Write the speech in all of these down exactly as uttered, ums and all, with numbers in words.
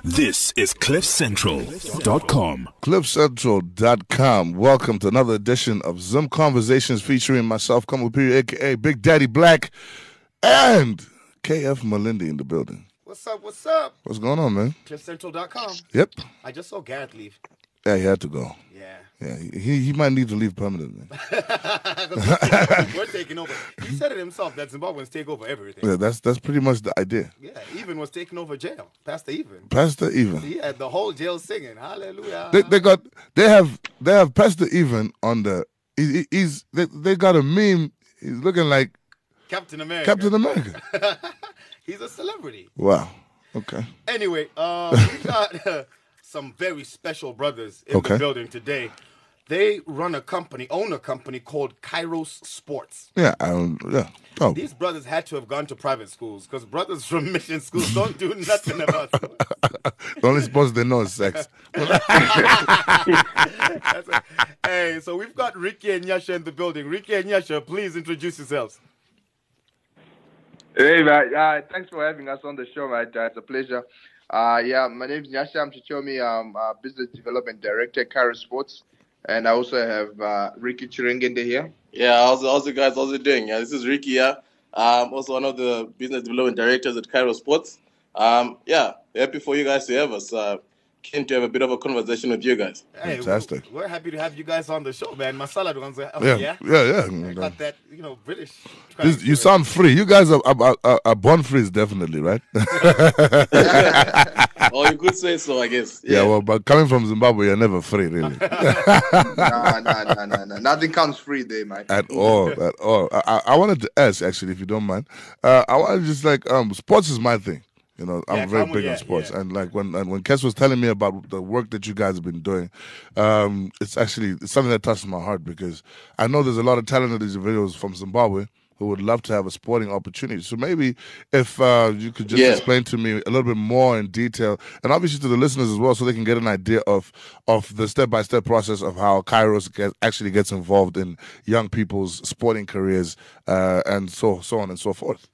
This is cliff central dot com. cliff central dot com. Welcome to another edition of Zoom Conversations featuring myself, Kamupiri, a k a. Big Daddy Black, and K F Malindi in the building. What's up, what's up? What's going on, man? cliff central dot com. Yep. I just saw Garrett leave. Yeah, he had to go. Yeah. Yeah, he he might need to leave permanently. We're taking over. He said it himself that Zimbabweans take over everything. Yeah, that's that's pretty much the idea. Yeah, Even was taking over jail. Pastor Even. Pastor Even. He had the whole jail singing. Hallelujah. They they got they have they have Pastor Even on the he, he's they, they got a meme. He's looking like Captain America. Captain America. He's a celebrity. Wow. Okay. Anyway, uh, we got uh, some very special brothers in Okay. the building today. They run a company, own a company called Kairos Sports. Yeah. Um, yeah. Oh. These brothers had to have gone to private schools because brothers from mission schools don't do nothing about sports. The only sports they know is sex. That's it. Hey, so we've got Ricky and Nyasha in the building. Ricky and Nyasha, please introduce yourselves. Hey, man. Uh, thanks for having us on the show, man. Uh, it's a pleasure. Uh, yeah, my name is Nyasha Mchichomi. I'm uh, Business Development Director at Kairos Sports. And I also have uh, Ricky Chirengende here. Yeah, how's, how's you guys? How's it doing? Yeah, this is Ricky here. I'm also one of the business development directors at Kairos Sports. Um, yeah, happy for you guys to have us. Uh, keen to have a bit of a conversation with you guys. Hey, Fantastic. We're, we're happy to have you guys on the show, man. Masala, oh, Yeah. yeah, Yeah. Yeah. I got that, you know, British. This, you sound free. You guys are, are, are, are born free, definitely, right? Oh, you could say so, I guess. Yeah. Well, but coming from Zimbabwe, you're never free, really. nah, nah, nah, nah, nah. Nothing comes free there, man. At all, at all. I, I I wanted to ask, actually, if you don't mind. Uh, I wanted to just like, um, sports is my thing. You know, I'm Yeah, very come big on, on yeah, sports, yeah. and like when and when Kes was telling me about the work that you guys have been doing, um, it's actually it's something that touches my heart because I know there's a lot of talented individuals from Zimbabwe who would love to have a sporting opportunity. So maybe if uh, you could just Yeah. explain to me a little bit more in detail, and obviously to the listeners as well, so they can get an idea of of the step by step process of how Kairos gets, actually gets involved in young people's sporting careers, uh, and so so on and so forth.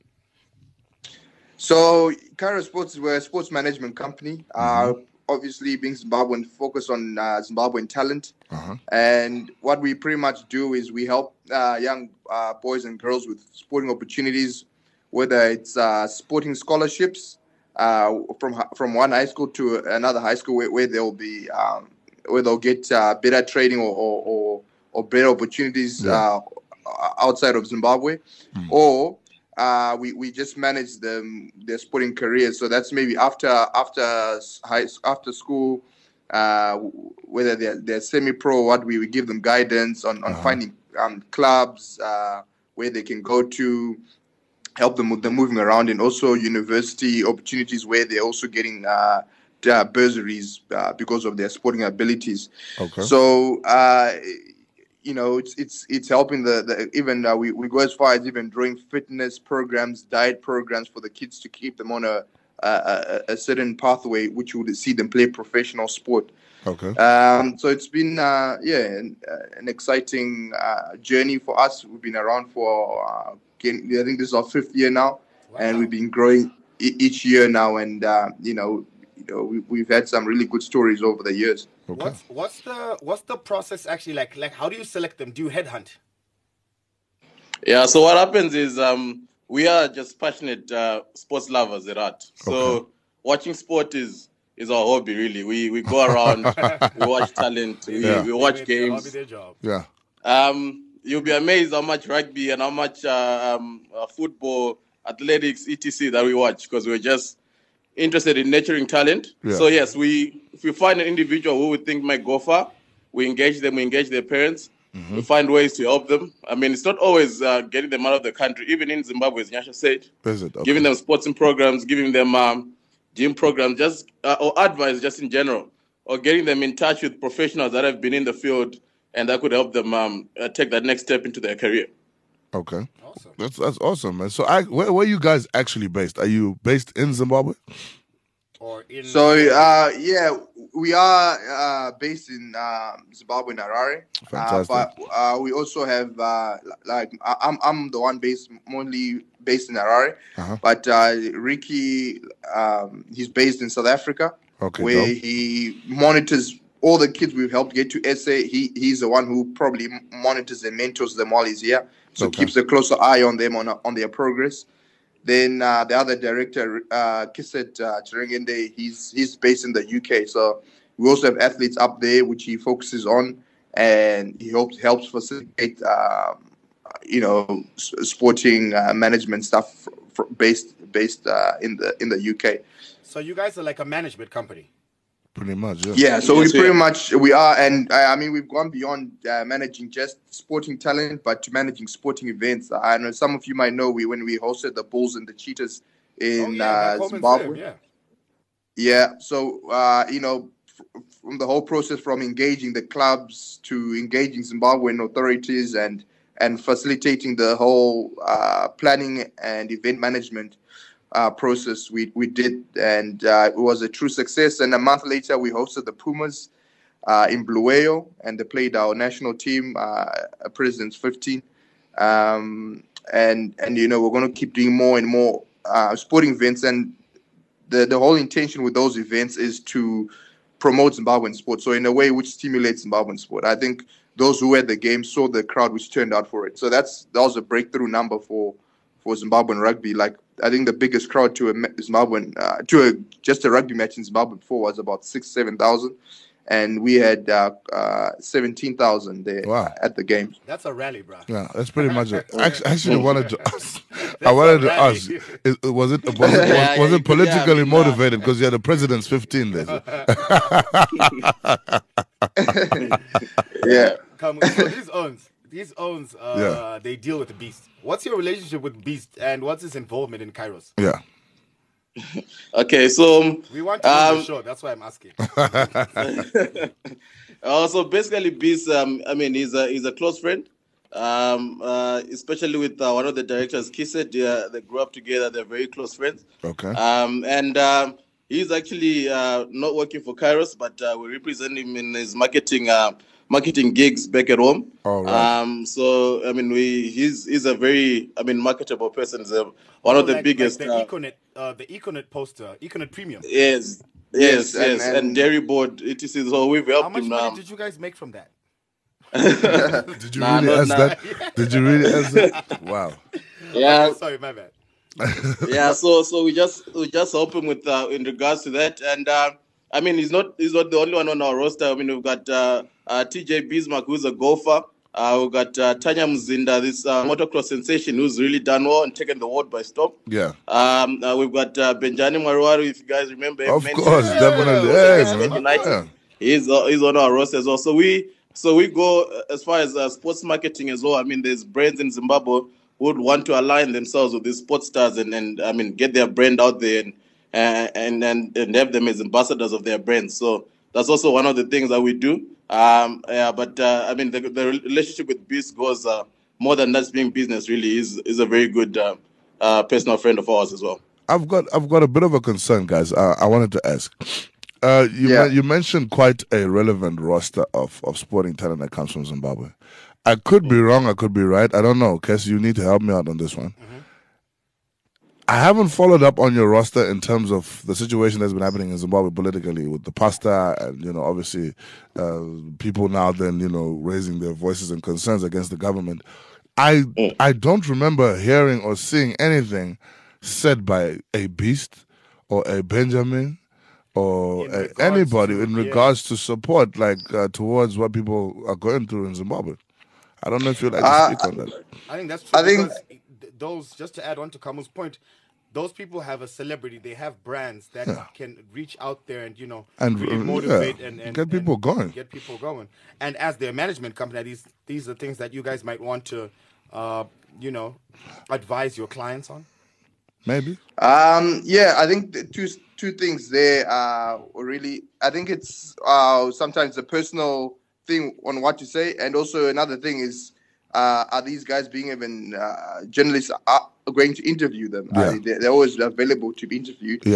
So, Kairos Sports, we're a sports management company. Uh, obviously, being Zimbabwean, focus on uh, Zimbabwean talent. Uh-huh. And what we pretty much do is we help uh, young uh, boys and girls with sporting opportunities, whether it's uh, sporting scholarships uh, from hi- from one high school to another high school, where, where they'll be um, where they'll get uh, better training or or, or, or better opportunities Yeah. uh, outside of Zimbabwe, or uh, we, we just manage them their sporting careers. So that's maybe after after s- high after school, uh, whether they're, they're semi-pro, what we, we give them guidance on, on Uh-huh. finding um, clubs uh, where they can go to, help them with the moving around, and also university opportunities where they're also getting uh, uh, bursaries uh, because of their sporting abilities. Okay. So, uh, you know, it's it's it's helping the, the even uh, we, we go as far as even drawing fitness programs, diet programs for the kids to keep them on a a, a, a certain pathway, which would see them play professional sport. Okay. Um, so it's been uh, yeah an, uh, an exciting uh, journey for us. We've been around for uh, getting- I think this is our fifth year now, and we've been growing e- each year now. And uh, you know, you know we, we've had some really good stories over the years. Okay. What's what's the what's the process actually like? Like, how do you select them? Do you headhunt? Yeah, so what happens is um, we are just passionate uh, sports lovers at heart. So Okay. watching sport is is our hobby, really. We we go around, we watch talent, we, Yeah. we watch They made their hobby games. their job. Yeah. Um, you'll be amazed how much rugby and how much uh, um, uh, football, athletics, et cetera that we watch because we're just interested in nurturing talent. Yeah. So yes, we if we find an individual who we think might go far, we engage them, we engage their parents, we find ways to help them. I mean, it's not always uh, getting them out of the country. Even in Zimbabwe, as Nyasha said, Is it? Okay. giving them sporting programs, giving them um, gym programs, just uh, or advice just in general, or getting them in touch with professionals that have been in the field and that could help them um, uh, take that next step into their career. Okay. Awesome. That's that's awesome, man. So, I, where where are you guys actually based? Are you based in Zimbabwe? or in? So uh, yeah, we are uh, based in uh, Zimbabwe, in Harare. Uh, Fantastic. but uh, we also have uh, like I- I'm I'm the one based mainly based in Harare, Uh-huh. but uh, Ricky um, he's based in South Africa, Okay, where dope. he monitors all the kids we've helped get to S A. He he's the one who probably monitors and mentors them while he's here, so Okay. keeps a closer eye on them on on their progress. Then uh, the other director, uh, Kiset uh, Chirengende, he's he's based in the U K. So we also have athletes up there, which he focuses on, and he helps helps facilitate, um, you know, s- sporting uh, management stuff f- f- based based uh, in the in the U K. So you guys are like a management company. Pretty much, yeah. Yeah, so Yes, we we pretty are. much we are, and uh, I mean we've gone beyond uh, managing just sporting talent, but to managing sporting events. I know some of you might know we when we hosted the Bulls and the Cheetahs Oh in yeah, back uh, home in Zim, Zimbabwe. yeah. Yeah, so uh, you know, f- from the whole process, from engaging the clubs to engaging Zimbabwean authorities and and facilitating the whole uh, planning and event management uh, process, we we did, and uh, it was a true success. And a month later, we hosted the Pumas uh, in Blueyo, and they played our national team, uh, Presidents fifteen. Um, and and you know, we're going to keep doing more and more uh, sporting events, and the, the whole intention with those events is to promote Zimbabwean sport. So in a way which stimulates Zimbabwean sport. I think those who were at the game saw the crowd which turned out for it. So that's that was a breakthrough number for for Zimbabwean rugby. Like I think the biggest crowd to a ma- Zimbabwean uh, to a just a rugby match in Zimbabwe before was about six seven thousand, and we had uh, uh, seventeen thousand there Wow. uh, at the game. That's a rally, bro. Yeah, that's pretty much it. Actually, actually wanted to ask. I That's wanted a to rally. ask. Is, was it was it, was, Yeah, was yeah, it you could- yeah, I politically mean, uh, motivated because you had the president's fifteen there? Yeah. Come, so these owns, these owns, uh, Yeah. they deal with the Beast. What's your relationship with Beast, and what's his involvement in Kairos? Yeah. Okay, so um, We want to know Um, the show. That's why I'm asking. also basically, Beast. Um, I mean, he's a he's a close friend. Um, uh, especially with uh, one of the directors, Kiset. Uh, they grew up together. They're very close friends. Okay. Um, and um, he's actually uh, not working for Kairos, but uh, we represent him in his marketing uh, marketing gigs back at home. All right. Um, so I mean, we he's he's a very I mean marketable person. He's a, one Oh, of the like, biggest. like uh, the Econet, uh, the Econet poster, Econet Premium. yes, Yes, yes, and- yes, and, and- dairy board. It is so we've How helped much him. money Um, did you guys make from that? Did you Nah, really not ask now. that? Did you really ask that? Wow. yeah, Okay, sorry, my bad. yeah. So so we just we just help him with uh, in regards to that, and uh, I mean he's not he's not the only one on our roster. I mean we've got uh, uh, T J Bismarck, who's a golfer. Uh, we've got uh, Tanya Mzinda, this uh, motocross sensation, who's really done well and taken the world by storm. Yeah. Um, uh, we've got uh, Benjani Marwaru, if you guys remember. him, Of mentioned course, him, definitely. uh, Hey, Man man. United. Yeah. He's uh, he's on our roster as well. So we so we go uh, as far as uh, sports marketing as well. I mean, there's brands in Zimbabwe who would want to align themselves with these sports stars and, and I mean get their brand out there and uh, and, and and have them as ambassadors of their brands. So that's also one of the things that we do. Um, yeah, but uh, I mean the, the relationship with Beast goes uh, more than just being business. Really, is is a very good uh, uh, personal friend of ours as well. I've got I've got a bit of a concern, guys. Uh, I wanted to ask. Uh, you Yeah. men- you mentioned quite a relevant roster of, of sporting talent that comes from Zimbabwe. I could be wrong. I could be right. I don't know. Kes, you need to help me out on this one. I haven't followed up on your roster in terms of the situation that's been happening in Zimbabwe politically with the pasta and, you know, obviously uh, people now then, you know, raising their voices and concerns against the government. I I don't remember hearing or seeing anything said by a Beast or a Benjamin or In a, regards anybody to- in yeah. regards to support, like uh, towards what people are going through in Zimbabwe. I don't know if you'd like to Uh, speak on that. I think that's true I think- because th- those, just to add on to Kamu's point, those people have a celebrity. They have brands that can reach out there and, you know, And, really uh, motivate yeah, and, and get people and going. Get people going. And as their management company, these these are things that you guys might want to, uh, you know, advise your clients on. Maybe. Um, yeah, I think the two two things there are really. I think it's uh, sometimes a personal thing on what to say, and also another thing is, uh, are these guys being even uh, journalists are going to interview them? Yeah. Uh, they're, they're always available to be interviewed. Yeah.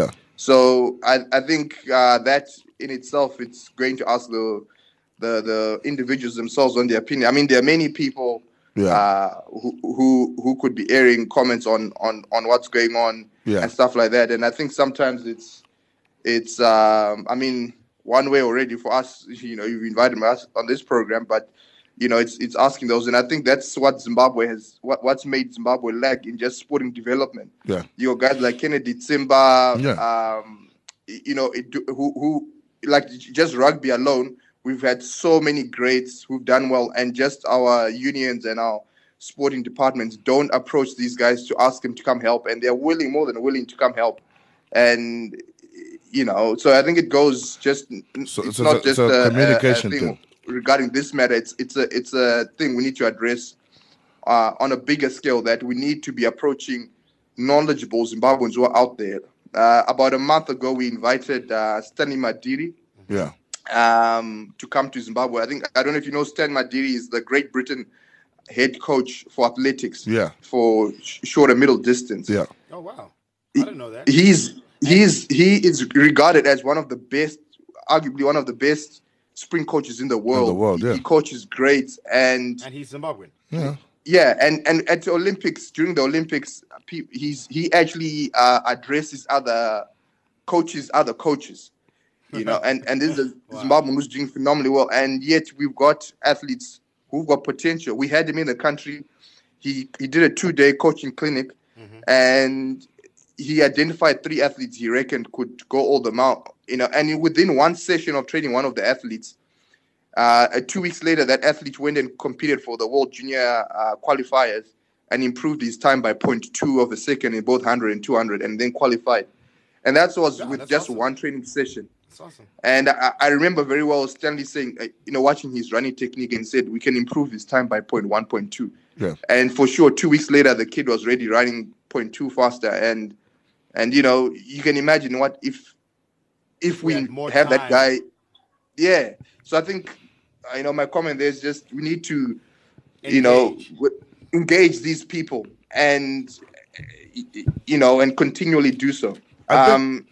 So I, I think uh, that in itself, it's going to ask the, the the individuals themselves on their opinion. I mean, there are many people Yeah. uh, who, who who could be airing comments on, on, on what's going on Yeah. and stuff like that. And I think sometimes it's it's um, I mean, one way already for us. You know, you've invited us on this program, but you know, it's it's asking those, and I think that's what Zimbabwe has, what what's made Zimbabwe lag in just sporting development. Yeah. You know, guys like Kennedy Tsimba, Yeah. um, you know, it, who who like just rugby alone, we've had so many greats who've done well, and just our unions and our sporting departments don't approach these guys to ask them to come help, and they're willing, more than willing to come help, and you know, so I think it goes just So it's so not it's just a, a, a, communication a thing thing. regarding this matter. It's it's a it's a thing we need to address uh, on a bigger scale, that we need to be approaching knowledgeable Zimbabweans who are out there. Uh, about a month ago, we invited uh, Stanley Madiri Yeah. um, to come to Zimbabwe. I think, I don't know if you know, Stan Madiri is the Great Britain head coach for athletics. Yeah. For sh- short and middle distance. Yeah. Oh wow, I didn't know that. He's he's he is regarded as one of the best, arguably one of the best sprint coaches in the world. In the world, he, yeah. he coaches great, and And he's Zimbabwean. Yeah. yeah, and, and at the Olympics, during the Olympics, pe- he's he actually uh, addresses other coaches, other coaches, you know, and, and this is a Wow. Zimbabwean who's doing phenomenally well, and yet we've got athletes who've got potential. We had him in the country. He he did a two-day coaching clinic, and he identified three athletes he reckoned could go all the mile, you know, and within one session of training one of the athletes, Uh, two weeks later, that athlete went and competed for the World Junior uh, qualifiers and improved his time by zero point two of a second in both one hundred and two hundred, and then qualified. And that was Yeah, with that's just awesome. one training session. That's awesome. And I, I remember very well Stanley saying, uh, you know, watching his running technique, and said, we can improve his time by zero point one, zero point two. Yeah. And for sure, two weeks later, the kid was already running zero point two faster. And, and you know, you can imagine what if if We we had more have that time. guy. Yeah. So I think, you know, my comment there is just we need to, you know, Engage. w- engage these people, and, you know, and continually do so. I think- Um,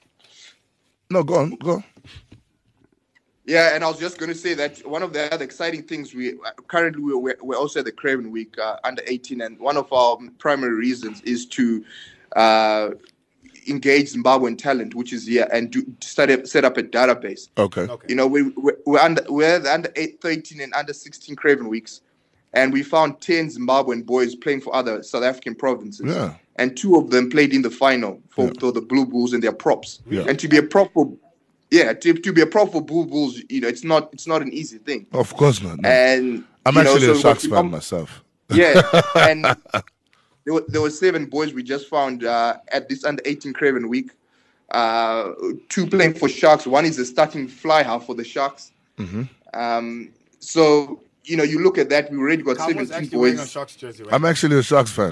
No, go on, go on. Yeah, and I was just going to say that one of the other exciting things we currently we're, we're also at the Craven Week uh, under eighteen, and one of our primary reasons is to uh, engage Zimbabwean talent, which is here, and do start up, set up a database. Okay. Okay. You know, we we're, we're under we're the under eight, thirteen and under sixteen Craven Weeks, and we found ten Zimbabwean boys playing for other South African provinces. Yeah. And two of them played in the final for, Yeah. for the Blue Bulls and their props. Yeah. And to be a prop for, yeah, to, to be a prop for Blue Bulls, you know, it's not it's not an easy thing. Of course not. No. And I'm you know, actually so a we Sharks got- fan um, myself. Yeah, and there were, there were seven boys we just found uh, at this under eighteen Craven Week. Uh, two playing for Sharks. One is a starting fly half for the Sharks. Mm-hmm. Um, so you know, you look at that. We already got Cam was seventeen actually wearing a boys. Sharks jersey, right? I'm actually a Sharks fan.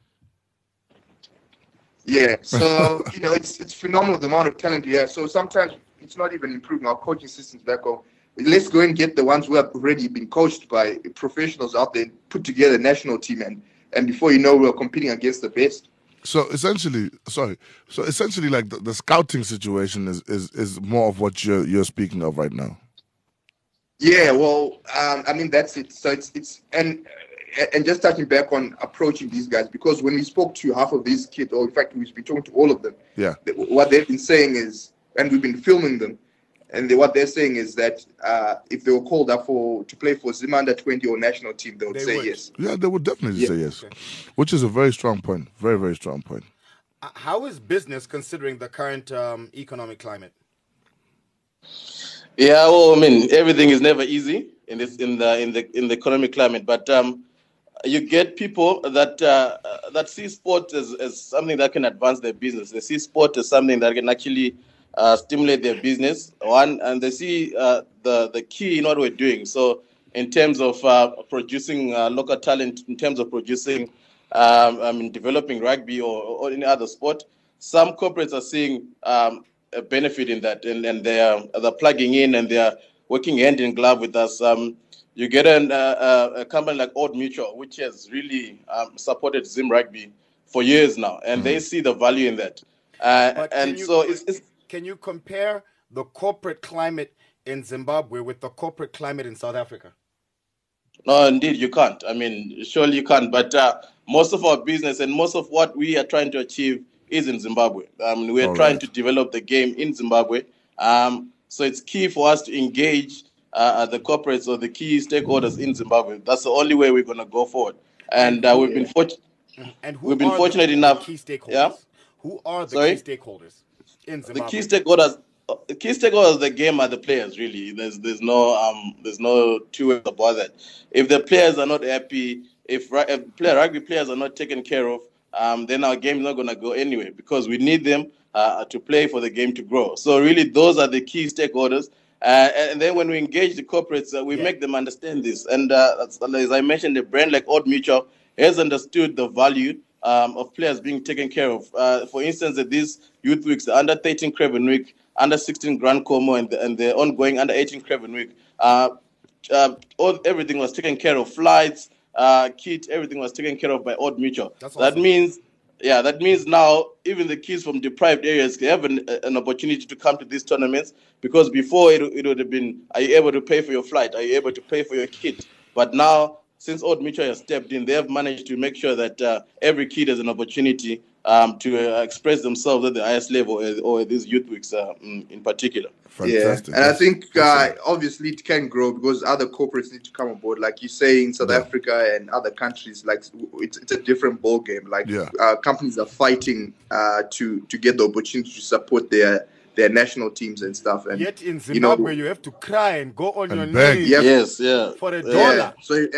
Yeah, so you know, it's it's phenomenal the amount of talent here. So sometimes it's not even improving our coaching systems back home. Let's go and get the ones who have already been coached by professionals out there, put together a national team, and and before you know, we're competing against the best. So essentially, sorry. So essentially, like the, the scouting situation is, is is more of what you're you're speaking of right now. Yeah, well, um, I mean that's it. So it's it's and and just touching back on approaching these guys, because when we spoke to half of these kids, or in fact we've been talking to all of them, Yeah. th- what they've been saying is, and we've been filming them, and they, what they're saying is that uh, if they were called up for to play for Zim under twenty or national team, they would They say would. yes. Yeah, they would definitely Yeah. say yes, which is a very strong point. Very very strong point. Uh, How is business considering the current um, economic climate? Yeah, well, I mean, everything is never easy in this in the in the in the economic climate, but um, you get people that uh, uh, that see sport as, as something that can advance their business. They see sport as something that can actually uh, stimulate their business. One, and they see uh, the the key in what we're doing. So, in terms of uh, producing uh, local talent, in terms of producing, um, I mean, developing rugby or, or any other sport, some corporates are seeing um, a benefit in that, and, and they're they're plugging in and they're working hand in glove with us. Um, you get an, uh, uh, a company like Old Mutual, which has really um, supported Zim Rugby for years now, and they see the value in that. Uh, But and can you, so it's, it's can you compare the corporate climate in Zimbabwe with the corporate climate in South Africa? no, indeed, you can't. I mean, surely you can't. But uh, most of our business and most of what we are trying to achieve is in Zimbabwe. Um, we are All trying right. to develop the game in Zimbabwe. Um, so it's key for us to engage uh, the corporates or the key stakeholders in Zimbabwe. That's the only way we're going to go forward. And, And uh, who, we've been fortunate. and who We've been are fortunate the, enough. the key stakeholders? Yeah. Who are the Sorry? key stakeholders in The Zimbabwe? key stakeholders, the key stakeholders of the game are the players. Really, there's there's no um there's no two ways about that. If the players are not happy, if, ru- if player rugby players are not taken care of, um then our game is not gonna go anywhere because we need them uh, to play for the game to grow. So really, those are the key stakeholders. Uh, and then when we engage the corporates, uh, we Yeah. make them understand this. And uh, as, as I mentioned, the brand like Old Mutual has understood the value um, of players being taken care of. Uh, for instance, at these youth weeks, the under thirteen Craven Week, under sixteen Grand Como, and the, and the ongoing under eighteen Craven Week, uh, uh, all, everything was taken care of. Flights, uh, kit, everything was taken care of by Old Mutual. That's That awesome. means, yeah, that means now even the kids from deprived areas have an, an opportunity to come to these tournaments, because before it, it would have been, are you able to pay for your flight? Are you able to pay for your kit? But now, since Old Mutual has stepped in, they have managed to make sure that uh, every kid has an opportunity um, to uh, express themselves at the highest level, or, or at these youth weeks uh, in, in particular. Fantastic. Yeah, and I That's- think that's uh, obviously it can grow because other corporates need to come on board. Like you say, in South Yeah. Africa and other countries, like it's, it's a different ball game. Like Yeah. uh, companies are fighting uh, to to get the opportunity to support their their national teams and stuff. And Yet in you know, Zimbabwe, you, have to cry and go on And your beg. knees Yep. Yes, yeah. for a Yeah. dollar. yeah. So uh,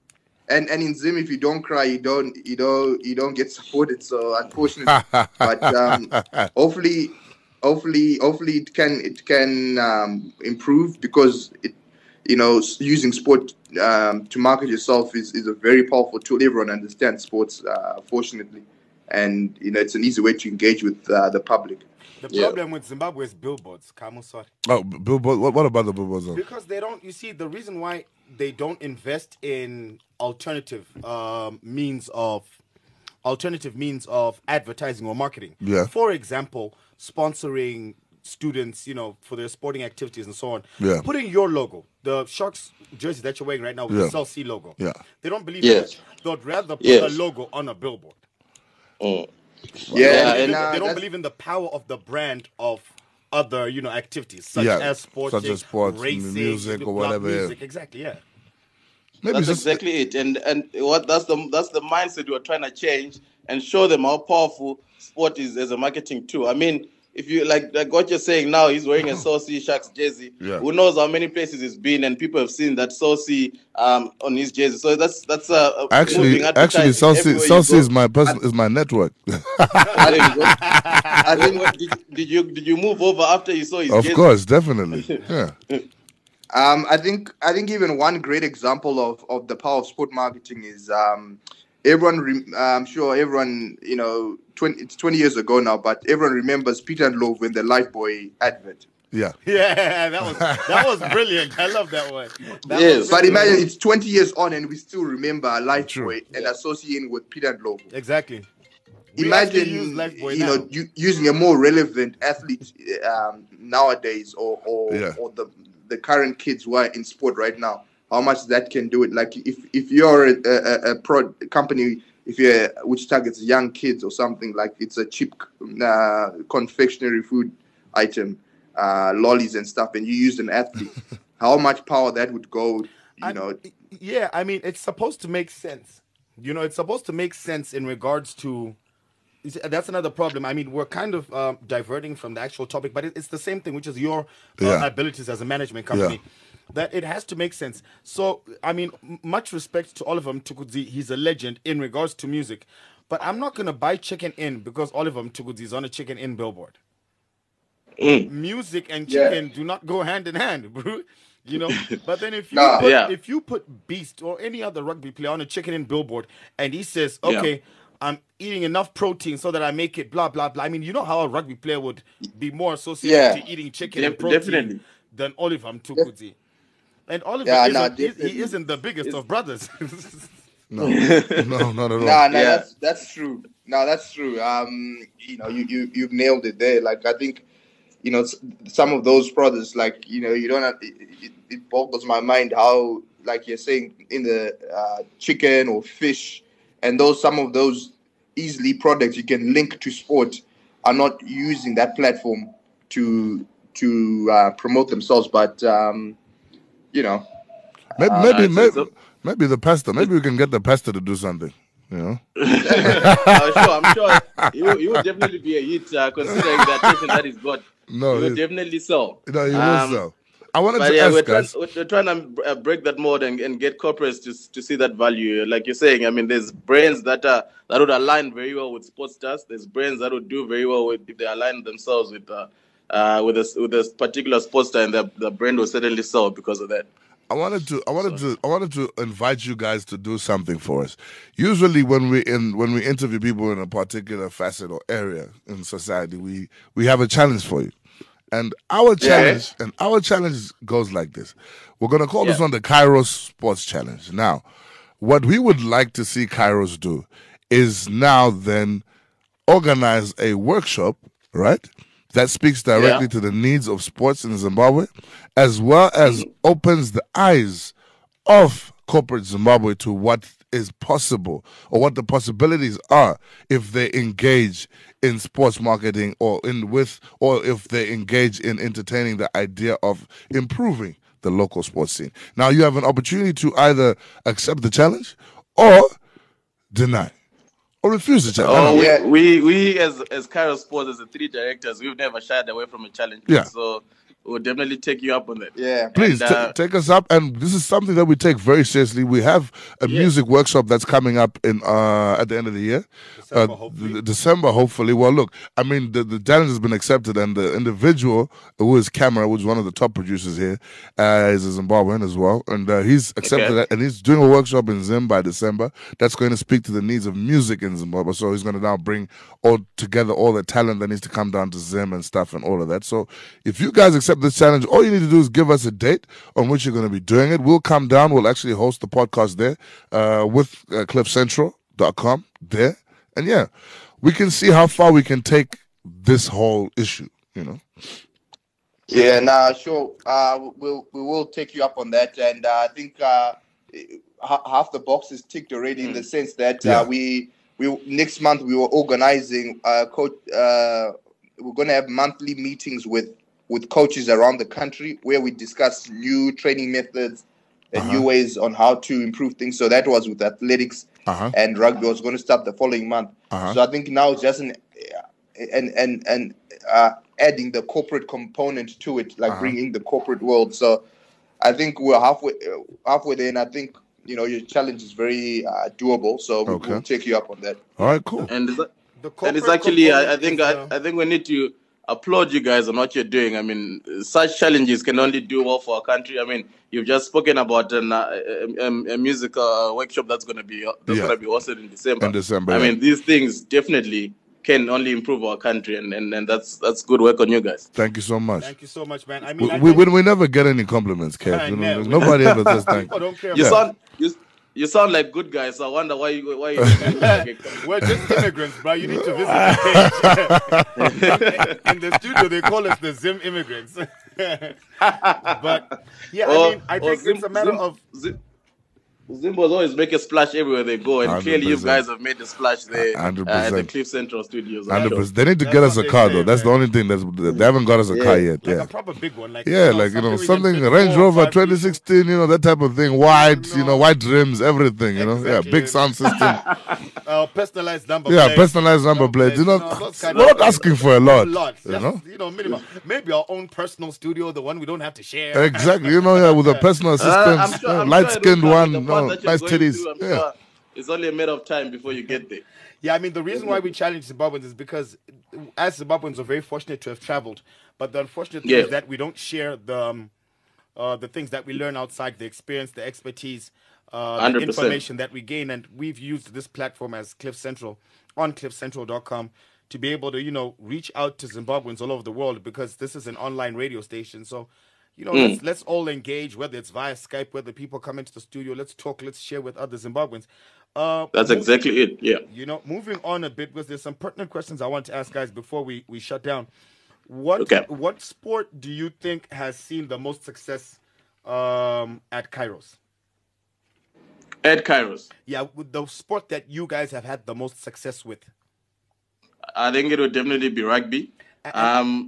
and and in Zim, if you don't cry, you don't you don't you don't get supported. So unfortunately, but um, hopefully, hopefully, hopefully it can it can um, improve because it, you know, s- using sport um, to market yourself is, is a very powerful tool. Everyone understands sports, uh, fortunately, and you know it's an easy way to engage with uh, the public. The Yeah. problem with Zimbabwe is billboards. Kamo, sorry. Oh, billboard. What, what about the billboards? Though? Because they don't, you see, the reason why they don't invest in alternative um, means of alternative means of advertising or marketing. Yeah. For example, sponsoring students, you know, for their sporting activities and so on. Yeah. Putting your logo, the Sharks jersey that you're wearing right now with Yeah. the Cell C logo. Yeah. They don't believe Yes. in it. They'd rather put Yes. a logo on a billboard. Mm. Yeah, They don't and, believe, uh, they don't that's- believe in the power of the brand of other, you know, activities such Yeah, as sports, such as sports, racing, music, or blah, whatever, yeah. Music, exactly, yeah. Maybe That's it's just, exactly it, and and what that's the that's the mindset we're trying to change and show them how powerful sport is as a marketing tool. I mean, if you like like what you're saying now, he's wearing a Saucy Sharks jersey. Yeah. Who knows how many places he's been, and people have seen that Saucy um on his jersey. So that's that's a Actually, moving actually, advertising Celsius, everywhere you Celsius go. is my person, is my network. There you go. I Wait, think wait, did, did you did you move over after you saw his Of jersey? course, definitely. Yeah. Um, I think I think even one great example of, of the power of sport marketing is um, everyone. Re- I'm sure everyone, you know, twenty, it's twenty years ago now, but everyone remembers Peter and Love in the Lifebuoy advert. Yeah. Yeah, that was that was brilliant. I love that one. That Yes. was But really imagine good. it's twenty years on and we still remember Lifebuoy True. and associating with Peter and Love. Exactly. We actually use Imagine, Lifebuoy you now. know, u- using a more relevant athlete um, nowadays, or or, Yeah. or the the current kids who are in sport right now. How much that can do it? Like if if you're a, a, a pro company, if you're which targets young kids or something, like it's a cheap uh, confectionery food item, uh, lollies and stuff, and you use an athlete, how much power that would go, you I- know? Yeah, I mean, it's supposed to make sense. You know, it's supposed to make sense in regards to. you see, That's another problem. I mean, we're kind of um, diverting from the actual topic, but it, it's the same thing, which is your uh, Yeah. abilities as a management company. That it has to make sense. So, I mean, m- much respect to Oliver Mtukudzi. He's a legend in regards to music. But I'm not going to buy Chicken Inn because Oliver Mtukudzi is on a Chicken Inn billboard. Music and Yeah. chicken do not go hand in hand, bro. You know, but then if you Nah. put, Yeah. if you put Beast or any other rugby player on a Chicken Inn billboard and he says, Yeah. okay, I'm eating enough protein so that I make it blah blah blah. I mean, you know how a rugby player would be more associated Yeah. to eating chicken Def- and protein definitely. than Oliver Mtukudzi. And Oliver Yeah, isn't, nah, he- he definitely. isn't the biggest of brothers. No, no, not at all. Nah, nah, Yeah. that's that's true. No, that's true. Um, you know, you you you've nailed it there. Like I think, you know, s- some of those products, like you know, you don't have. It, it, it boggles my mind how, like you're saying, in the uh, chicken or fish, and those some of those easily products you can link to sport are not using that platform to to uh, promote themselves. But um, you know, Maybe, Uh, maybe, it's, it's, maybe, maybe the pastor. Maybe we can get the pastor to do something. You know. uh, sure, I'm sure you you would definitely be a hit uh, considering the attention that he's got. No, You would he- definitely so. No, you will Um, so. I wanted But to yeah, we're ask trying, guys. we're we're trying to uh, break that mold and, and get corporates to to see that value. Like you're saying, I mean, there's brands that are that would align very well with sports stars. There's brands that would do very well with if they align themselves with uh, uh with this with this particular sports star, and the the brand will certainly sell because of that. I wanted to I wanted to I wanted to invite you guys to do something for us. Usually when we in when we interview people in a particular facet or area in society, we we have a challenge for you. And our challenge and our challenge goes like this. We're gonna call this Yeah. one the Kairos Sports Challenge. Now, what we would like to see Kairos do is now then organize a workshop, right? That speaks directly Yeah. to the needs of sports in Zimbabwe, as well as opens the eyes of corporate Zimbabwe to what is possible or what the possibilities are if they engage in sports marketing or in with or if they engage in entertaining the idea of improving the local sports scene. Now you have an opportunity to either accept the challenge or deny or refuse the challenge. I Oh, don't know. we, Yeah. we we as as Cairo Sports, as the three directors, we've never shied away from a challenge. Yeah. So we'll definitely take you up on that. yeah. Please And, ta- uh, take us up, and this is something that we take very seriously. We have a Yeah. music workshop that's coming up in uh, at the end of the year, December, uh, hopefully. d- December, hopefully. Well, look, I mean, the, the challenge has been accepted, and the individual who is Camera, who's one of the top producers here, uh, is a Zimbabwean as well, and uh, he's accepted Okay. that, and he's doing a workshop in Zim by December that's going to speak to the needs of music in Zimbabwe. So he's going to now bring all together all the talent that needs to come down to Zim and stuff and all of that. So if you guys accept this challenge, all you need to do is give us a date on which you're going to be doing it. We'll come down. We'll actually host the podcast there uh, with uh, cliff central dot com there. And yeah, we can see how far we can take this whole issue, you know. Yeah, nah, sure. Uh, we'll we will take you up on that, and uh, I think uh, ha- half the box is ticked already in the sense that Yeah. uh, we we next month we were organizing. Uh, coach, uh, we're going to have monthly meetings with with coaches around the country where we discuss new training methods and new ways on how to improve things. So that was with athletics, Uh-huh. and rugby was going to start the following month. Uh-huh. So I think now it's just an and and and uh, adding the corporate component to it, like Uh-huh. bringing the corporate world. So I think we're halfway uh, halfway there, and I think you know your challenge is very uh, doable. So we- Okay. we'll take you up on that. All right, cool. and it's, The and it's corporate actually, I, I component think is, I, uh, I think we need to applaud you guys on what you're doing. I mean, such challenges can only do well for our country. I mean, you've just spoken about an, uh, a, a, a music uh, workshop that's going to be that's Yeah. going to be hosted in December. In December, I yeah. mean, these things definitely can only improve our country, and, and, and that's that's good work on you guys. Thank you so much. Thank you so much, man. I mean, We, I we, think- we, we never get any compliments, Kev. I You know. know, nobody ever says thank People you. don't care You about sound you, you sound like good guys. So I wonder why you why you. We're just immigrants, bro. You need to visit the page. in, in the studio, they call us the Zim immigrants. But yeah, I mean, I think it's a matter of Zim, Zimbos always make a splash everywhere they go, and one hundred clearly you percent. guys have made a splash there one hundred uh, at the percent. Cliff Central Studios. I'm Hundred sure. percent. They need to That's get us what a they car say, though. That's the man. only thing that's they haven't got us a car yet. like Yeah. a proper big one, like Yeah, you know, like you know, something we something can fit Range four or Rover five twenty sixteen, you know, that type of thing. White, you know, know. white rims, everything, you know. Exactly. Yeah, big sound system. people. Uh, personalized number Yeah, plates. personalized number plates. You know, those kind we're of not asking for a lot. A lot, You just, know. you know, minimum. Maybe our own personal studio, the one we don't have to share. Exactly, you know, yeah, with a personal Uh, assistant, I'm sure, I'm light sure it skinned will come. one, The no, path that you're nice going titties. through, I'm Yeah. sure it's only a matter of time before you get there. Yeah, I mean, the reason why we challenge Zimbabweans is because as Zimbabweans are very fortunate to have traveled, but the unfortunate thing Yeah. is that we don't share the um, uh, the things that we learn outside, the experience, the expertise, uh, the one hundred percent. information that we gain. And we've used this platform as Cliff Central on cliff central dot com to be able to, you know, reach out to Zimbabweans all over the world because this is an online radio station. So you know, let's, let's all engage, whether it's via Skype, whether people come into the studio, let's talk, let's share with other Zimbabweans. Uh, That's move- exactly it. Yeah. You know, moving on a bit, because there's some pertinent questions I want to ask guys before we, we shut down. What Okay. what sport do you think has seen the most success um, at Kairos? At Kairos, Yeah, with the sport that you guys have had the most success with. I think it would definitely be rugby. Um,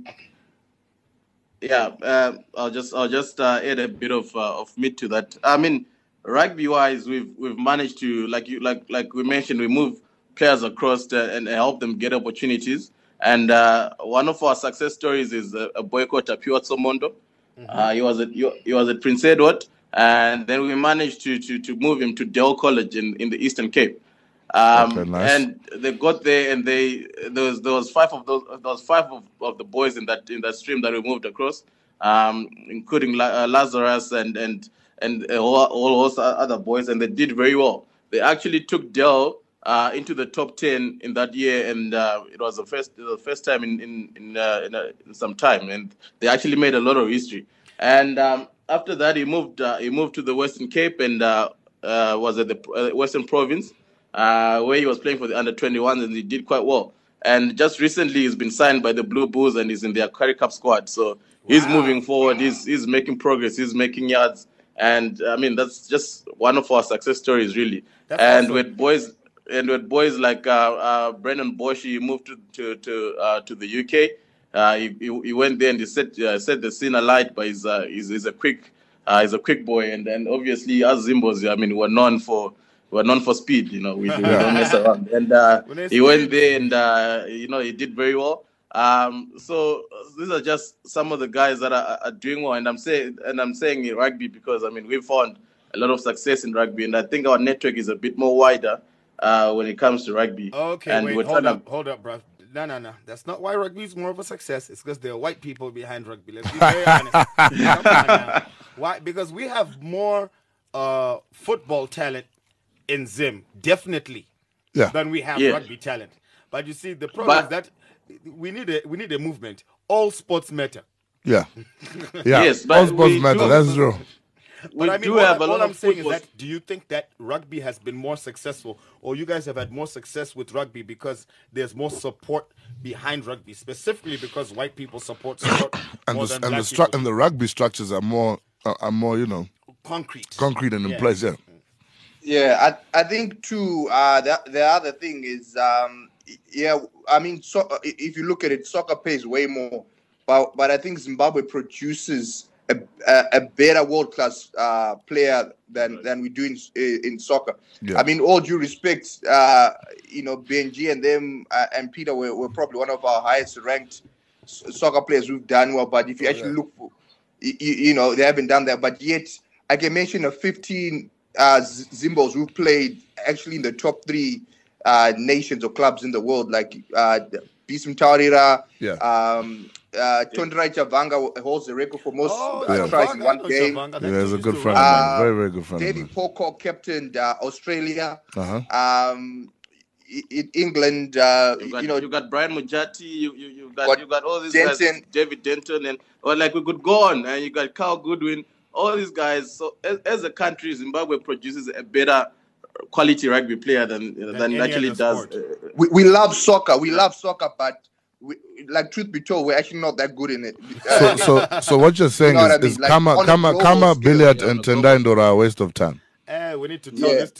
yeah, uh, I'll just I'll just uh, add a bit of uh, of meat to that. I mean, rugby wise, we've we've managed to, like you like like we mentioned, we move players across the, and help them get opportunities. And uh, one of our success stories is a, a boy called Tapio Somondo. Mm-hmm. Uh, he was at he was at Prince Edward, and then we managed to to to move him to Dell College in, in the Eastern Cape. Um, Okay, nice. And they got there, and they there was there was five of those there was five of, of the boys in that in that stream that we moved across, um, including La- uh, Lazarus and and and uh, all, all those other boys, and they did very well. They actually took Dell uh, into the top ten in that year, and uh, it was the first the first time in in in, uh, in, uh, in some time, and they actually made a lot of history. And um, after that, he moved uh, he moved to the Western Cape and uh, uh, was at the uh, Western Province. Uh, where he was playing for the under twenty-ones, and he did quite well. And just recently, he's been signed by the Blue Bulls, and he's in their Curry Cup squad. So he's moving forward. He's he's making progress. He's making yards, and I mean that's just one of our success stories, really. That's and awesome. with boys, and with boys like uh, uh, Brendan Bosch, he moved to to to, uh, to the U K. Uh, he, he he went there and he set uh, set the scene alight. But he's uh, he's, he's a quick uh, he's a quick boy, and and obviously as Zimbos, I mean, we're known for. We're known for speed, you know. We, we don't mess around. And uh, he went there, and uh, you know, he did very well. Um, so these are just some of the guys that are, are doing well. And I'm saying, and I'm saying in rugby because I mean we've found a lot of success in rugby, and I think our network is a bit more wider uh, when it comes to rugby. Okay, and wait, we're hold trying up, to- hold up, bro. No, no, no. That's not why rugby is more of a success. It's because there are white people behind rugby. Let's be very honest. Come on now. Why? Because we have more uh, football talent in Zim, definitely, Yeah. than we have Yeah. rugby talent. But you see, the problem is But- that we need a we need a movement. All sports matter. Yeah. Yeah. Yes, but all sports we matter. do- That's true. we But I mean, do all, have I, a lot all I'm of saying is football. that do you think that rugby has been more successful, or you guys have had more success with rugby because there's more support behind rugby, specifically because white people support sport And more the than and black the stru- people and the rugby structures are more are, are more you know do? Concrete. concrete and in Yeah. place. Yeah. Yeah, I, I think too. Uh, the the other thing is, um, yeah, I mean, so, if you look at it, soccer pays way more, but but I think Zimbabwe produces a a, a better world class uh, player than than we do in in soccer. Yeah. I mean, all due respect, uh, you know, Benji and them uh, and Peter were, were probably one of our highest ranked s- soccer players who've done well. But if you actually look for, you, you know, they haven't done that. But yet, I can mention a fifteen. Uh, Z- Zimbos who played actually in the top three uh, nations or clubs in the world, like uh, Bism Tarira, Yeah. um, uh, Tondrai Chavanga holds the record for most Oh, uh, Yeah. tries in Chavanga, one no, game. Chavanga, that Yeah, he's a used good to friend run. of Uh, mine. Very, very good friend of David mine. Pocock captained uh, Australia. Uh-huh. Um, i- in England, uh, You got, you know, you got Brian Mujati, you, you, you got Got you got all these Denton. guys, David Denton, and or like we could go on, and you got Carl Goodwin, all these guys. So as, as a country, Zimbabwe produces a better quality rugby player than than, any it actually other does. sport. Uh, we, we love soccer. We love soccer, but we, like truth be told, we're actually not that good in it. So, Uh, so, so what you're saying know what is, I mean? is Like, Kama, on a Kama, global Kama, scale. Billiard, Yeah, on and a global Tendai Ndora are a waste of time. Eh, we need to tell Yeah. this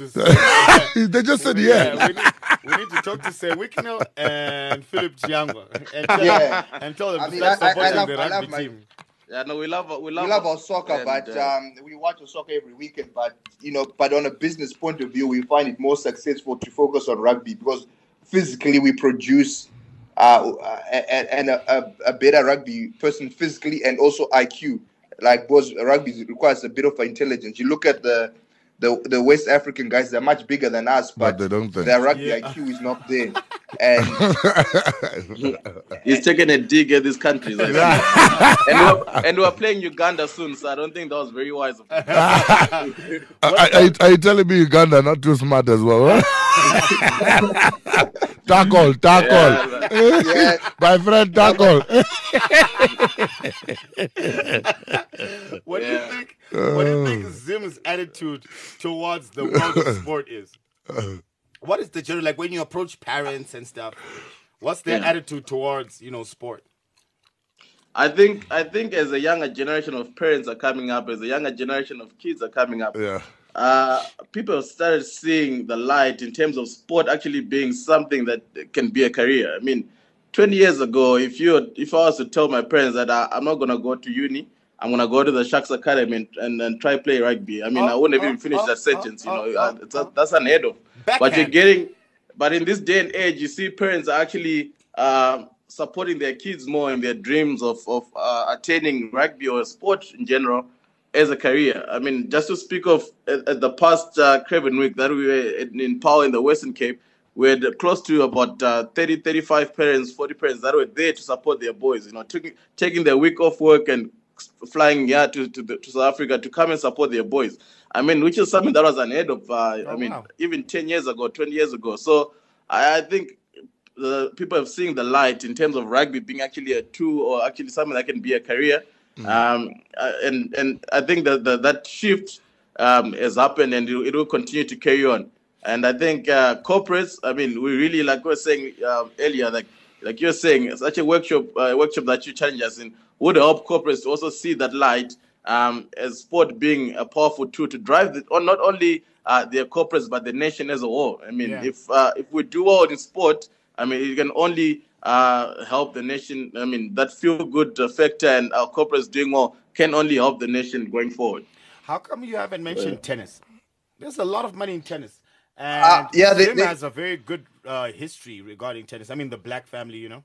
to. They just said Yeah, yeah. we, need, we need to talk to Say Wicknell and Philip Chiangwa and tell, Yeah. and tell them I to mean, start I- I- I supporting love- the I love rugby my- team. yeah, no, we love we love, we love our soccer, and, but uh, um, we watch our soccer every weekend. But you know, but on a business point of view, we find it more successful to focus on rugby because physically we produce uh, and, and a, a, a better rugby person physically and also I Q. Like because rugby requires a bit of intelligence. You look at the the, the West African guys; they're much bigger than us, But but, they don't think. their rugby Yeah. I Q is not there. And he's taking a dig at these countries. I think. and, we're, and we're playing Uganda soon, so I don't think that was very wise of him. Are, are, are you telling me Uganda not too smart as well? Huh? tackle, tackle. yeah, My friend, tackle. What do Yeah. you think? What do you think Zim's attitude towards the world of sport is? What is the general like when you approach parents and stuff? What's their Yeah. attitude towards you know sport? I think I think as a younger generation of parents are coming up, as a younger generation of kids are coming up, Yeah. uh, people have started seeing the light in terms of sport actually being something that can be a career. I mean, twenty years ago, if you if I was to tell my parents that I, I'm not gonna go to uni, I'm gonna go to the Sharks Academy and, and, and try play rugby. I mean, Oh, I wouldn't oh, even finish oh, that sentence. oh, you know, oh, uh, it's a, oh. that's unheard of. But you're Backhand. getting, but in this day and age, you see parents are actually um, supporting their kids more in their dreams of of uh, attaining rugby or sport in general as a career. I mean, just to speak of at, at the past uh, Craven Week that we were in, in Power in the Western Cape, we had close to about uh, thirty, thirty-five parents, forty parents that were there to support their boys, you know, taking taking their week off work and flying here to, to, the, to South Africa to come and support their boys. I mean, which is something that was unheard of, uh, Oh, I mean, wow. even ten years ago, twenty years ago. So I, I think the people have seen the light in terms of rugby being actually a tool or actually something that can be a career. Um, uh, and and I think that that, that shift um, has happened and it, it will continue to carry on. And I think uh, corporates, I mean, we really, like we were saying um, earlier, like like you're saying, such a workshop uh, workshop that you challenge us in would help corporates to also see that light um, as sport being a powerful tool to drive the, or not only uh, their corporates but the nation as a whole. I mean, Yeah. if uh, if we do well in sport, I mean, it can only uh, help the nation. I mean, that feel-good factor and our corporates doing well can only help the nation going forward. How come you haven't mentioned tennis? There's a lot of money in tennis. And Uh, yeah, they- Zim they- has a very good uh, history regarding tennis. I mean, the Black family, you know.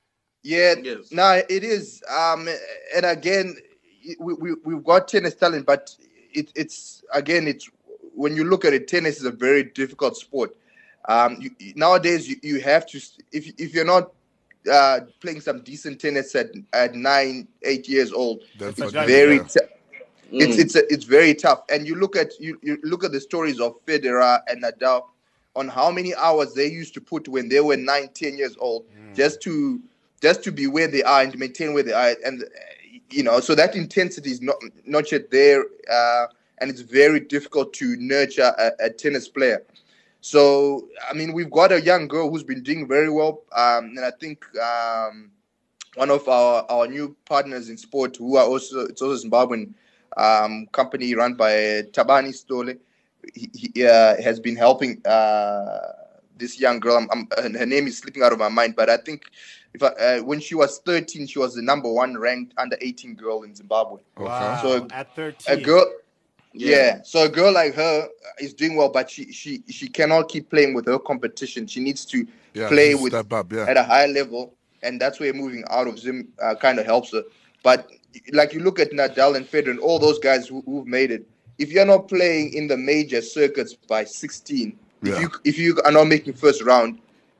Yeah, Yes. no, it is. Um, and again, we, we we've got tennis talent, but it, it's again, it's when you look at it, tennis is a very difficult sport. Um, you, nowadays, you, you have to if if you're not uh, playing some decent tennis at at nine, eight years old, That's it's what- very yeah. t- it's it's it's very tough. And you look at you, you look at the stories of Federer and Nadal on how many hours they used to put when they were nine, ten years old just to just to be where they are and to maintain where they are. And uh, you know, so that intensity is not not yet there, uh, and it's very difficult to nurture a, a tennis player. So I mean, we've got a young girl who's been doing very well, um, and I think um, one of our, our new partners in sport, who are also it's also Zimbabwean um, company run by Tabani Stole, he, he uh, has been helping uh, this young girl. I'm, I'm, her name is slipping out of my mind, but I think if I, uh, when she was thirteen, she was the number one ranked under eighteen girl in Zimbabwe. Wow. So At thirteen. A girl. Yeah. Yeah. so a girl like her is doing well, but she she she cannot keep playing with her competition. She needs to Yeah, play just with step up, yeah. at a higher level, and that's where moving out of Zim uh, kind of helps her. But like you look at Nadal and Federer and all those guys who, who've made it. If you're not playing in the major circuits by sixteen, Yeah. if you if you are not making first round,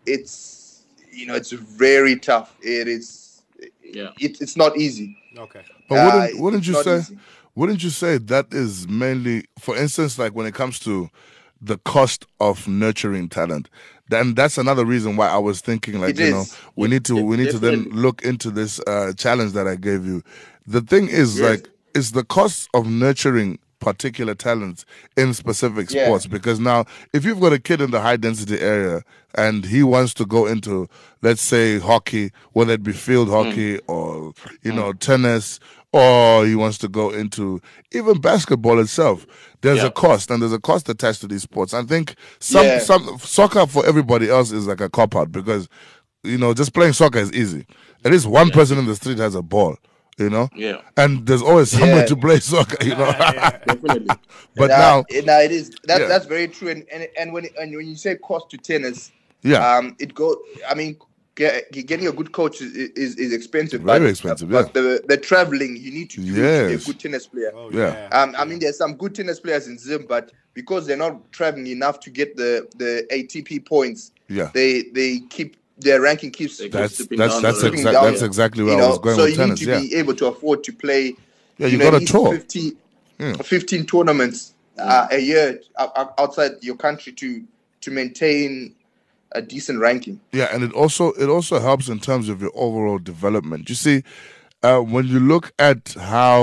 it's you know it's very tough. It is. Yeah. It, it's not easy. Okay. But Uh, wouldn't it's wouldn't you not say easy. wouldn't you say that is mainly, for instance, like when it comes to the cost of nurturing talent, then that's another reason why I was thinking like It you know is. we need to we need to then Definitely. look into this uh, challenge that I gave you. The thing is Yes. like is the cost of nurturing particular talents in specific Yeah. sports, because now if you've got a kid in the high density area and he wants to go into, let's say, hockey, whether it be field hockey or you know tennis, or he wants to go into even basketball itself, there's Yeah. a cost, and there's a cost attached to these sports. I think some Yeah. some soccer for everybody else is like a cop out, because you know just playing soccer is easy. At least one person in the street has a ball, you know, Yeah. and there's always somewhere Yeah. to play soccer, you know. Definitely. But Nah, now, it, nah, it is that, Yeah. that's very true. And and, and when and when you say cost to tennis, yeah, um, it go. I mean, get, getting a good coach is is, is expensive. Very but, expensive, But yeah. the the traveling you need to do to be a Yes. good tennis player. Oh, Yeah. Um, I mean, there's some good tennis players in Zim, but because they're not traveling enough to get the, the A T P points, yeah. they they keep their ranking keeps They keep That's slipping that's down that's the road. exactly down, that's exactly where you I know. was going So with you tennis. need to Yeah, be able to afford to play. yeah. You know, got at to least tour. fifteen, Yeah. fifteen tournaments uh, a year o- o- outside your country to to maintain a decent ranking. Yeah, and it also it also helps in terms of your overall development. You see, uh, when you look at how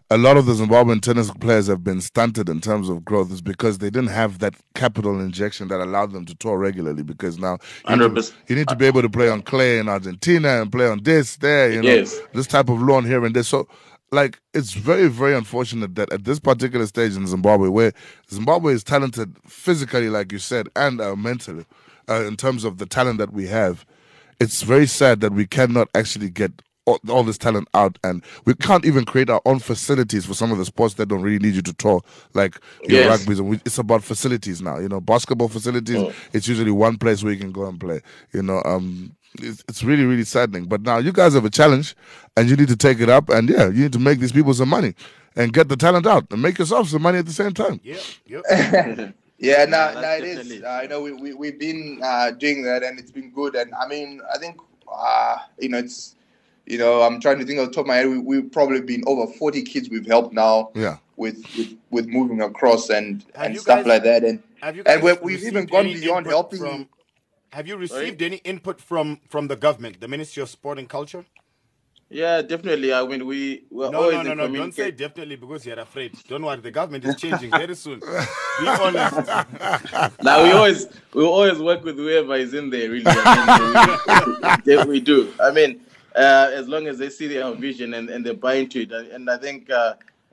a lot of the Zimbabwean tennis players have been stunted in terms of growth is because they didn't have that capital injection that allowed them to tour regularly. Because now you need, to, you need to be able to play on clay in Argentina and play on this, there, you know, Yes. this type of lawn here and there. So, like, it's very, very unfortunate that at this particular stage in Zimbabwe, where Zimbabwe is talented physically, like you said, and uh, mentally, uh, in terms of the talent that we have, it's very sad that we cannot actually get all, all this talent out, and we can't even create our own facilities for some of the sports that don't really need you to tour, like your Yes. rugby's. And we, it's about facilities now. You know, basketball facilities. Oh. It's usually one place where you can go and play. You know, um, it's, it's really, really saddening. But now you guys have a challenge, and you need to take it up. And yeah, you need to make these people some money and get the talent out and make yourself some money at the same time. Yep, yep. Yeah, no, that's no, it definitely- is. Uh, you know, we, we, we've been uh, doing that and it's been good. And I mean, I think, uh, you know, it's, you know, I'm trying to think off the top of my head, we, we've probably been over forty kids we've helped now Yeah. with, with, with moving across and, Have and you stuff guys- like that. And, Have you and guys we- we've received even gone any beyond input helping. From, have you received Sorry? any input from from the government, the Ministry of Sport and Culture? Yeah, definitely. I mean, we we're No, always no, no, in no. Don't say communication. definitely because you're afraid. Don't worry. The government is changing very soon. Be honest. Now we always we always work with whoever is in there. Really, I mean, we, we do. I mean, uh, as long as they see their vision and, and they buy into it, and, and I think uh,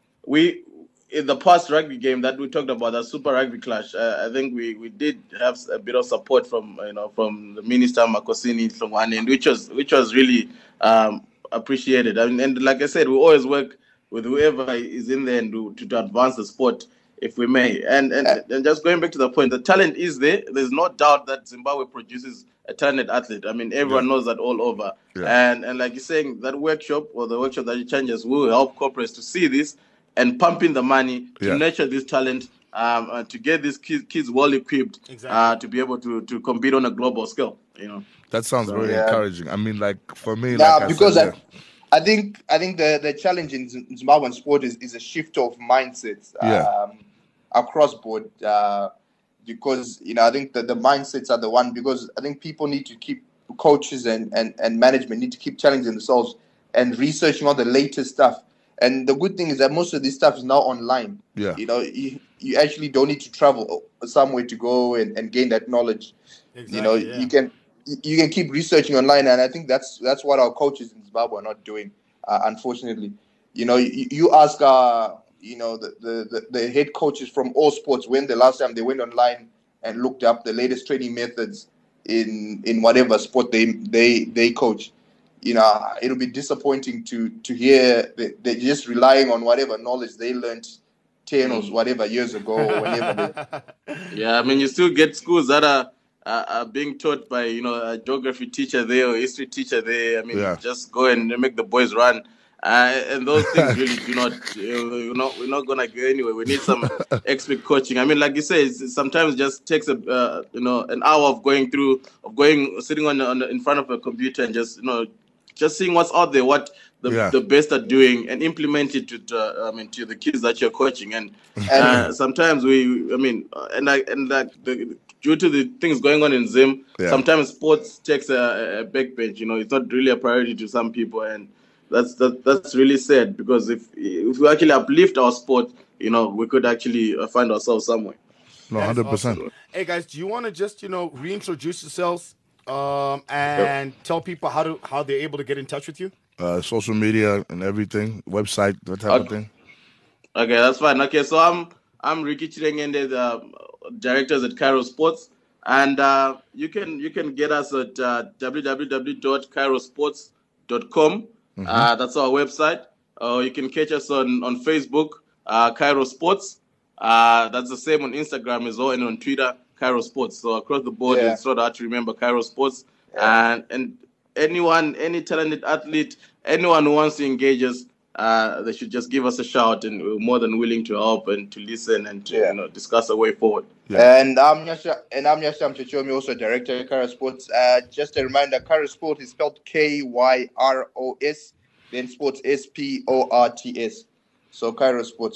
we in the past rugby game that we talked about, the Super Rugby Clash. Uh, I think we, we did have a bit of support from you know from the Minister Makosini Hlongwane, and which was which was really um, appreciated. I mean, and like I said, we always work with whoever is in there and to, to, to advance the sport, if we may. And, and and just going back to the point, the talent is there. There's no doubt that Zimbabwe produces a talented athlete. I mean, everyone Yeah. knows that all over. Yeah. And and like you're saying, that workshop or the workshop that you changes will help corporates to see this and pump in the money to Yeah. nurture this talent, um, uh, to get these kids, kids well equipped, Exactly. uh, to be able to, to compete on a global scale. You know. That sounds very Yeah. encouraging. I mean, like for me, Yeah, like I because said, I, I think I think the, the challenge in Z- Zimbabwean sport is, is a shift of mindsets Yeah. um, across board. Uh, because you know, I think that the mindsets are the one. Because I think people need to keep coaches and, and, and management need to keep challenging themselves and researching all the latest stuff. And the good thing is that most of this stuff is now online. Yeah. You know, you, you actually don't need to travel somewhere to go and, and gain that knowledge. Exactly, You know, yeah. you can you can keep researching online, and I think that's that's what our coaches in Zimbabwe are not doing, uh, unfortunately. You know, you, you ask uh you know the, the, the, the head coaches from all sports when the last time they went online and looked up the latest training methods in in whatever sport they they they coach. You know, it'll be disappointing to to hear that they're just relying on whatever knowledge they learned ten or whatever years ago or whenever they Yeah, I mean, you still get schools that are are, are being taught by you know a geography teacher there or history teacher there. I mean, Yeah. just go and make the boys run, uh, and those things really do not. You know, we're not gonna go anywhere. We need some expert coaching. I mean, like you say, it's, sometimes it just takes a uh, you know an hour of going through of going sitting on, the, on the, in front of a computer and just you know just seeing what's out there, what the, Yeah. the best are doing, and implement it to, to I mean to the kids that you're coaching. And uh, sometimes we, I mean, uh, and like and like the, due to the things going on in Zim, Yeah. sometimes sports takes a, a backbench. You know, it's not really a priority to some people, and that's that, that's really sad because if if we actually uplift our sport, you know, we could actually uh, find ourselves somewhere. no, That is hundred percent. awesome. Hey guys, do you want to just you know reintroduce yourselves um, and tell people how to how they're able to get in touch with you? Uh, social media and everything, website, that type of Okay. thing. Okay, that's fine. Okay, so I'm I'm Ricky Chirengende, the directors at Cairo Sports, and uh, you can you can get us at uh, w w w dot cairo sports dot com. Uh, that's our website. Or you can catch us on on Facebook, uh, Cairo Sports. Uh, that's the same on Instagram as well, and on Twitter, Cairo Sports. So across the board, Yeah. it's not hard to remember Cairo Sports. And and anyone, any talented athlete, anyone who wants to engage us, uh, they should just give us a shout, and we're more than willing to help and to listen and to Yeah. you know discuss a way forward. Yeah. And I'm Nyasha, and I'm Nyasha Mchochomi, also director at Kara Sports. Uh, just a reminder, Kara Sports is spelled K Y R O S, then Sports S P O R T S. So Kara Sports.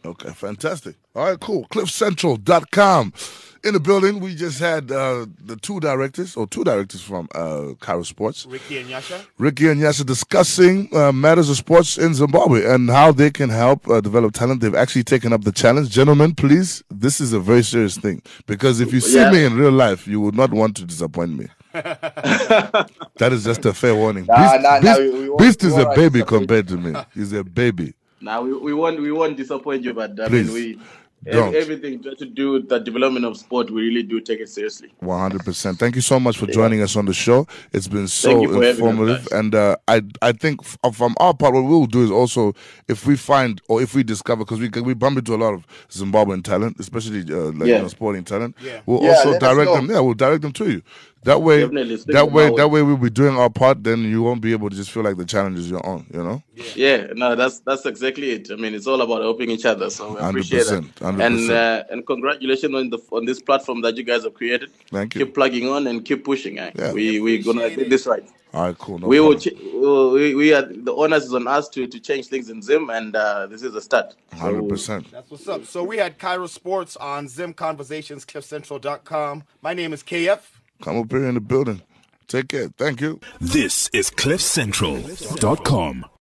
Okay, fantastic. All right, cool. cliff central dot com. In the building, we just had uh, the two directors, or two directors from uh, Cairo Sports. Ricky and Yasha. Ricky and Yasha discussing uh, matters of sports in Zimbabwe and how they can help uh, develop talent. They've actually taken up the challenge. Gentlemen, please, this is a very serious thing. Because if you see Yeah. me in real life, you would not want to disappoint me. That is just a fair warning. Nah, Beast, nah, nah, Beast- we- we won't- Beast we is won't a baby disappoint compared to me. He's a baby. Now we, we won't we won't disappoint you, but I Please, mean we don't. ev- everything just to do with the development of sport, we really do take it seriously. one hundred percent. Thank you so much for joining us on the show. It's been so Thank you for having us, informative. guys. And uh, I I think f- from our part, what we'll do is also, if we find or if we discover, because we we bump into a lot of Zimbabwean talent, especially uh, like Yeah. you know, sporting talent, Yeah. we'll Yeah, also let us direct know. them. Yeah, we'll direct them to you. That way, Definitely, speak that them way, our that way. way, we'll be doing our part. Then you won't be able to just feel like the challenge is your own. You know. Yeah, no, that's that's exactly it. I mean, it's all about helping each other, so we appreciate it. one hundred percent, one hundred And percent. uh, and congratulations on the on this platform that you guys have created. Thank you. Keep plugging on and keep pushing. Eh? Yeah. We we're gonna Appreciate get it. this right. All right, cool. No we will. problem. Ch- we we are the onus is on us to to change things in Zim, and uh, this is a start. So- one hundred percent. That's what's up. So we had Cairo Sports on Zim Conversations, cliff central dot com. My name is K F. Come up here in the building. Take care. Thank you. This is cliff central dot com.